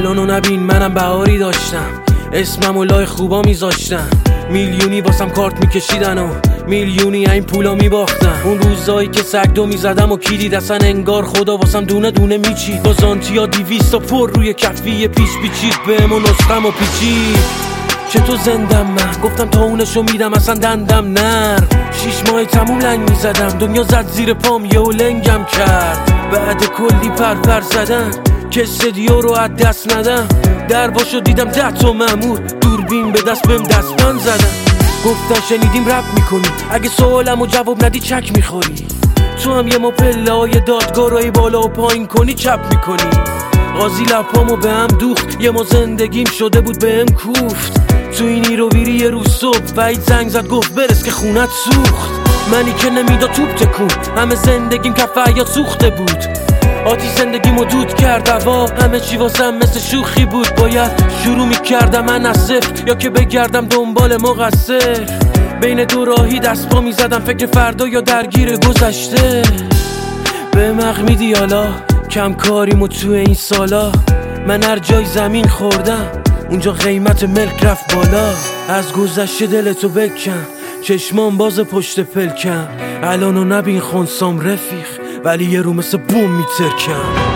الانو نبین منم بهاری داشتم، اسممو لای خوبا میذاشتم، میلیونی واسم کارت میکشیدن و میلیونی این پولا میباختم. اون روزایی که سگدو میزدم و کلید اصلا انگار خدا واسم دونه دونه میچید، با زانتیا 200 پر روی کفی پیش پیچید بهمون نسخم و پیچید. چطور زندم من گفتم تا اونشو میدم اصلا دندم نر، 6 ماه تموم لنگ میزدم دنیا زد زیر پام یهو لنگم کرد. بعد کلی پر زدن کس دیو رو از دست ندم، درباشو دیدم 10 تا مأمور دوربین به دست بهم دستبند زدن. گفتن شنیدیم رپ میکنی اگه سوالمو جواب ندی چک میخوری، تو هم یه ما پله های دادگاهی بالا و پایین کنی چپ میکنی. قاضی لپامو به هم دوخت، یه ما زندگیم شده بود بهم کوفت. تو اینی رو بیری یه روز صبح وحید زنگ زد گفت برس که خونت سوخت. منی که نمیدا توپ تکون، همه زندگیم کف حیاط سوخته بود. آتیش زندگیمو دود کرد هوا، همه چی واسم مثل شوخی بود. باید شروع میکردم من از صفر یا که بگردم دنبال مقصر. بین دو راهی دست پا میزدم فکر فردا یا درگیر گذشته. به مغ میدی حالا کم کاریمو تو این سالا، من هر جای زمین خوردم اونجا قیمت ملک رفت بالا. از گذشته دلتو بکن چشمان باز پشت پلکم، الانو نبین خونسام رفیق ولی یه رو مثل بوم میترکم.